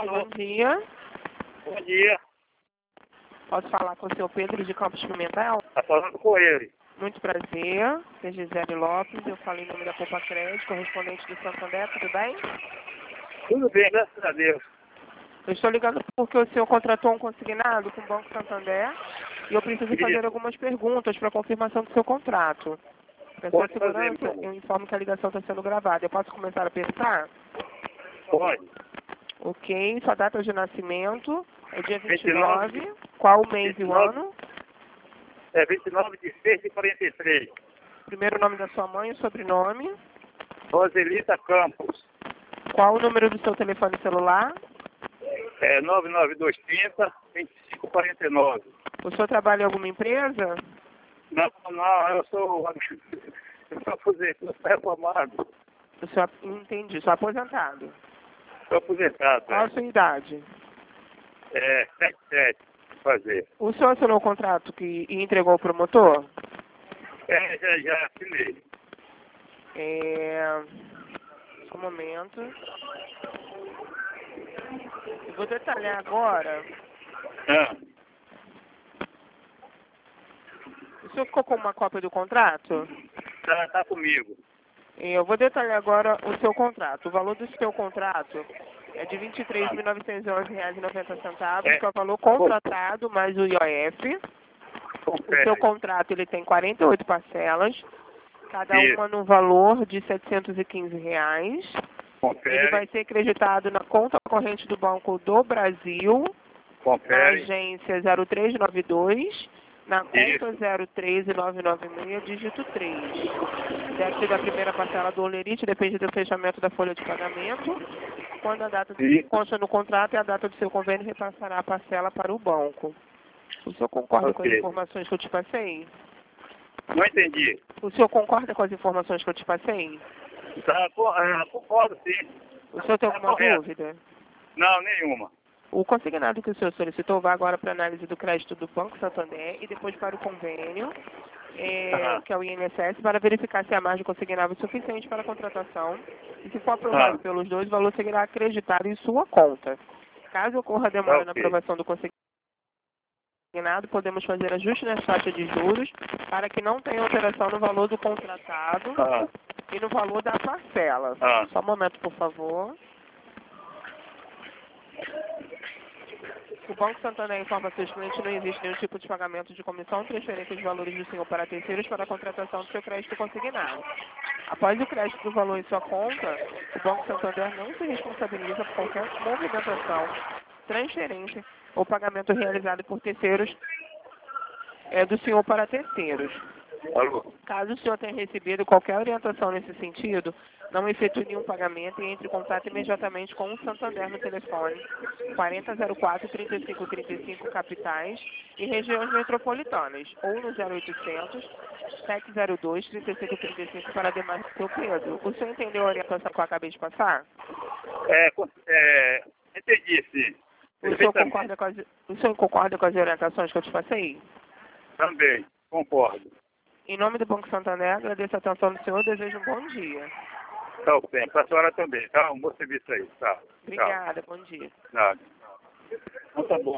Bom dia. Bom dia. Posso falar com o seu Pedro de Campos Pimentel? Está falando com ele. Muito prazer. Sou Gisele Lopes. Eu falo em nome da Poupa Crédito, correspondente do Santander. Tudo bem? Tudo bem, graças a Deus. Eu estou ligando porque o senhor contratou um consignado com o Banco Santander e eu preciso fazer Isso. algumas perguntas para confirmação do seu contrato. Para sua Pode fazer, segurança, meu amor. eu informo que a ligação está sendo gravada. Eu posso começar a pensar? Pode. Ok. Sua data de nascimento é dia 29. 29. Qual o mês e o 29. ano? É 29 de 6 de 43. Primeiro nome da sua mãe e sobrenome. Roselita Campos. Qual o número do seu telefone celular? É 99230 2549. O senhor trabalha em alguma empresa? Não, eu sou aposentado, estou reformado. O senhor, entendi, sou aposentado. Estou aposentado. Qual a sua idade? É 77 fazer. O senhor assinou o contrato e entregou ao promotor? Já assinei. Só um momento. Eu vou detalhar agora. Ah, O senhor ficou com uma cópia do contrato? tá comigo. Eu vou detalhar agora o seu contrato. O valor do seu contrato é de R$ 23.911,90, que é o valor contratado mais o IOF. O Confere. seu contrato ele tem 48 parcelas, cada Isso. uma no valor de R$ 715. Ele Confere. vai ser acreditado na conta corrente do Banco do Brasil, na Confere. agência 0392, na conta Isso. 03996, dígito 3. Deve da primeira parcela do Olerite, depende do fechamento da folha de pagamento. Quando a data Isso. consta no contrato e a data do seu convênio, repassará a parcela para o banco. O senhor concorda com as Ok. informações que eu te passei? Não entendi. O senhor concorda com as informações que eu te passei? Concordo, sim. O senhor tem Tá alguma correto. dúvida? Não, nenhuma. O consignado que o senhor solicitou vai agora para análise do crédito do Banco Santander e depois para o convênio, que é o INSS, para verificar se a margem consignável é suficiente para a contratação. E se for aprovado pelos dois, o valor seguirá acreditado em sua conta. Caso ocorra demora na Ok. aprovação do consignado, podemos fazer ajuste na taxa de juros para que não tenha alteração no valor do contratado e no valor da parcela. Só um momento, por favor. O Banco Santander informa que seus clientes não existe nenhum tipo de pagamento de comissão, transferência de valores do senhor para terceiros para a contratação do seu crédito consignado. Após o crédito do valor em sua conta, o Banco Santander não se responsabiliza por qualquer movimentação, transferência ou pagamento realizado por terceiros do senhor para terceiros. Alô? Caso o senhor tenha recebido qualquer orientação nesse sentido, não efetue nenhum pagamento e entre em contato imediatamente com o Santander no telefone 4004-3535 capitais e regiões metropolitanas ou no 0800 702 3535 para demais do seu Pedro. O senhor entendeu a orientação que eu acabei de passar? Entendi, sim. O senhor concorda com as orientações que eu te passei? Também, concordo. Em nome do Banco Santander, agradeço a atenção do senhor e desejo um bom dia. Tá bem. Para a senhora também, tá? Um bom serviço aí, tá? Obrigada, bom dia. Nada. Então tá bom.